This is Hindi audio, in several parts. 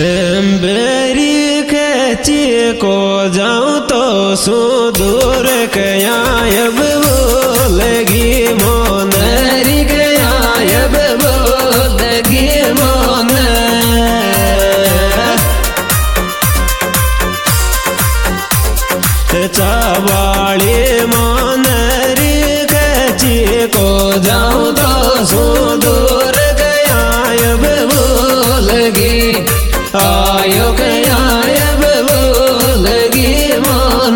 बेरी खेची को जाऊं तो सुदूर कयाब बोलगी मोन री कयाब बोलगी मोन चावाली मोन री खेची को जाऊं तो सुदूर कयाब बोलगी आयो कयाब बोलगी मोन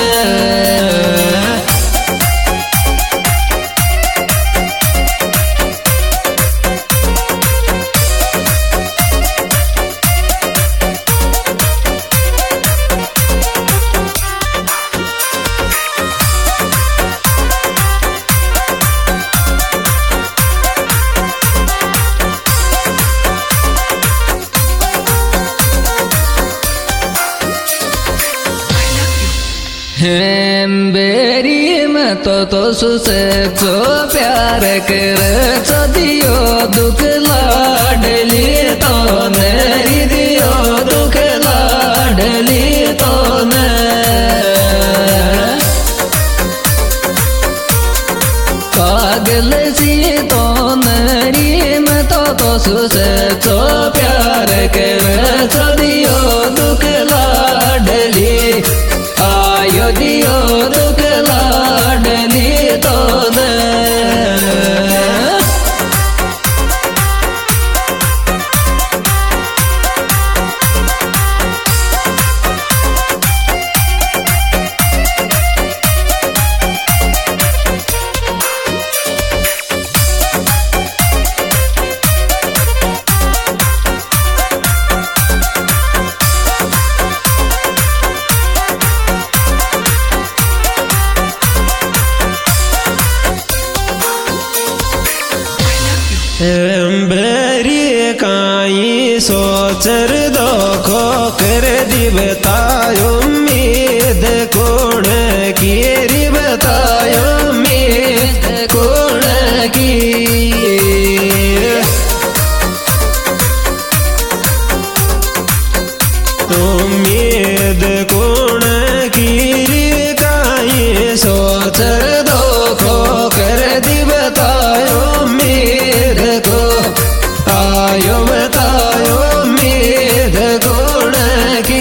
बेरी में तो सुसे जो प्यार कर तो दियो दुख लाडली तो नेरी दियो दुख लाडली तो ने पागल सी तो नेरी में तो सुसे जो प्यार कर तो दियो दुख लाडली आयो दियो दुख लाडली तो ने बेरी काई सोचर दोखो कर दी बतायो उम्मीद कौन की री बतायो उम्मीद कौन की उम्मीद कौन की री काई सोचर दोखो कर दी बतायो उम्मीद को आयो बतायो उम्मीद कौन की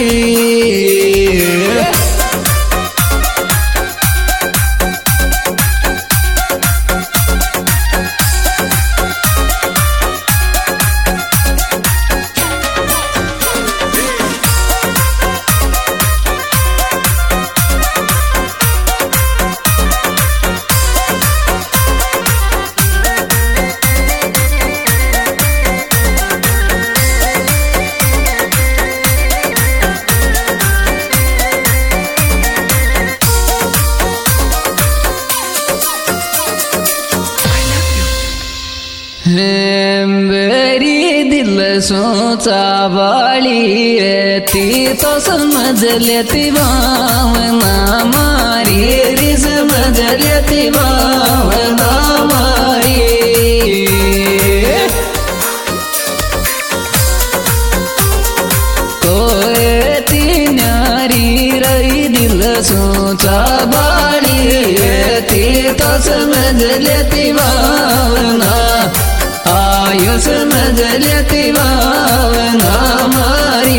बेरी दिल सोचा वाली ती तो समझ लेती भावना मारी री समझ लेती भावना मारी तो ती न्यारी रही दिल सोचा वाली ती तो समझ लेती भावना आयो समझ लेती भावना मारी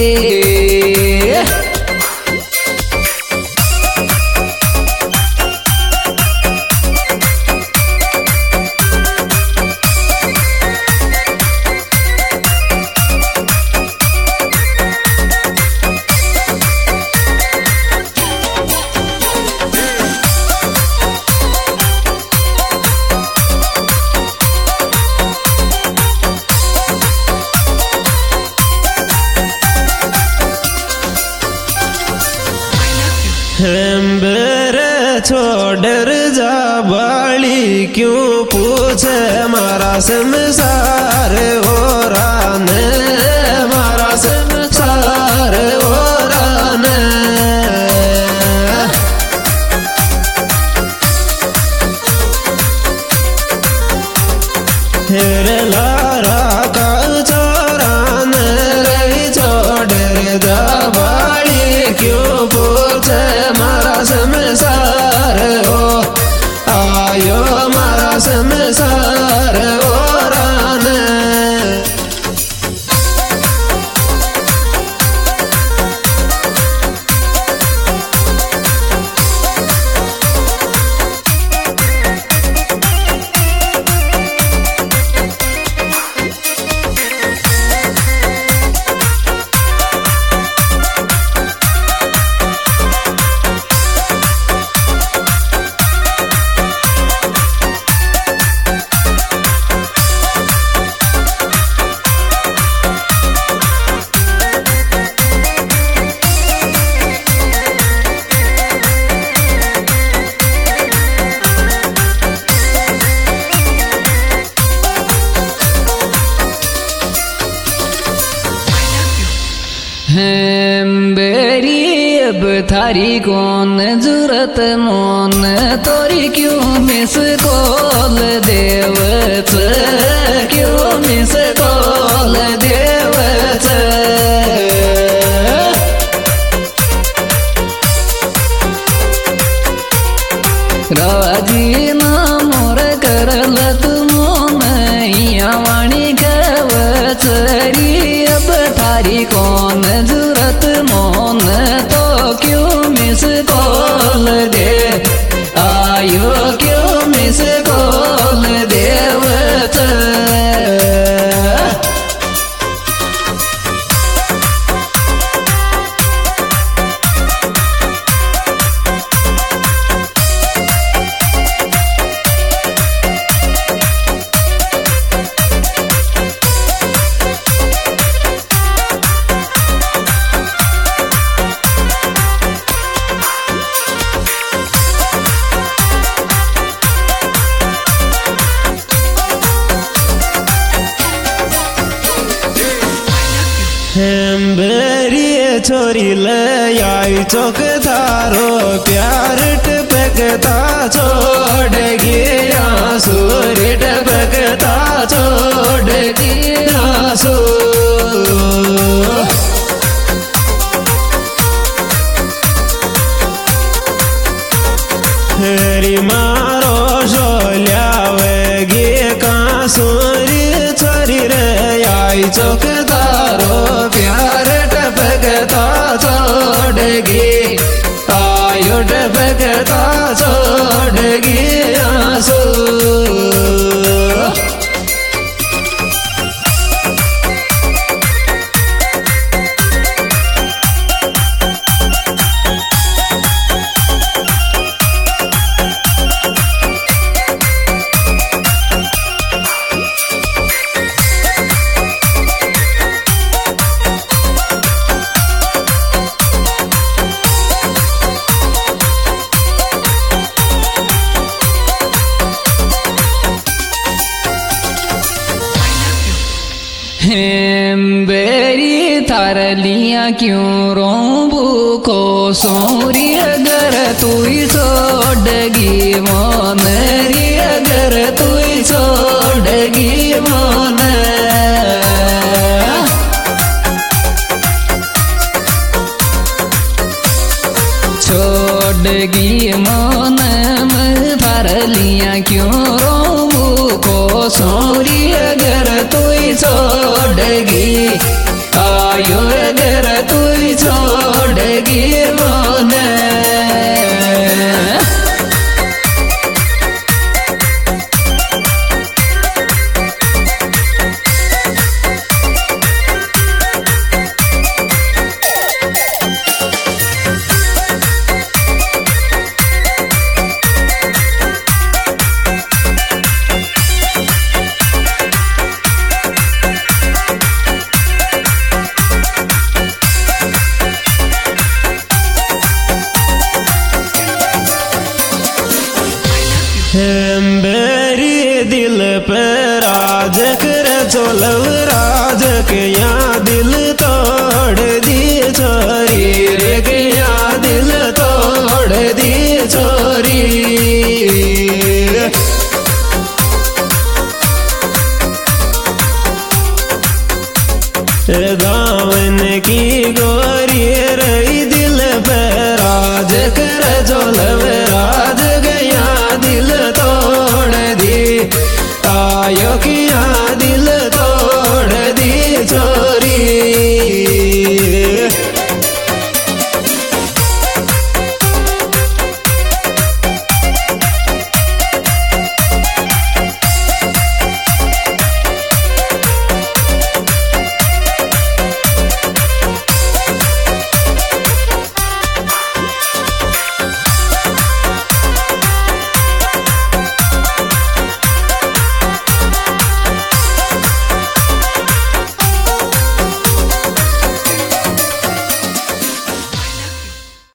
बेरे छोड़ जा बाली क्यों पूछे मारा संसार हो राने मारा संसार हो राने हेरे लारा का चोरान रही अब थारी कौन जरूरत मोन तोरी क्यों मिस कॉल देवच क्यों मिस कॉल देवच राजी ना मोर करल तुमोन या वाणी कवच री अब थारी कौन जरूरत मोन तो क्यों मिस कॉल दे आयो क्यों मिस कॉल देवच बेरी छोरी ले आई चौक थारो प्यार टपकता छोड़ गया सूर टपकता छोड़ गया सो हरी मारो शोल्यावेगी का सूरी छोरी रे आई चौक थारो प्यार टपकता छोड़गी आयो टपकता छोड़गी आंसू बेरी थार लिया क्यों रोबू को सोरी अगर तू छोड़गी मोन री अगर तू छोड़गी मोन छोड़गी मोन थार लिया क्यों रोबू को सोरी अगर तू छोड़गी आयो अगर तू छोड़गी मोन बेरी दिल पे राज कर चोलव राज के यहाँ दिल तोड़ दी छोरी रे के यहाँ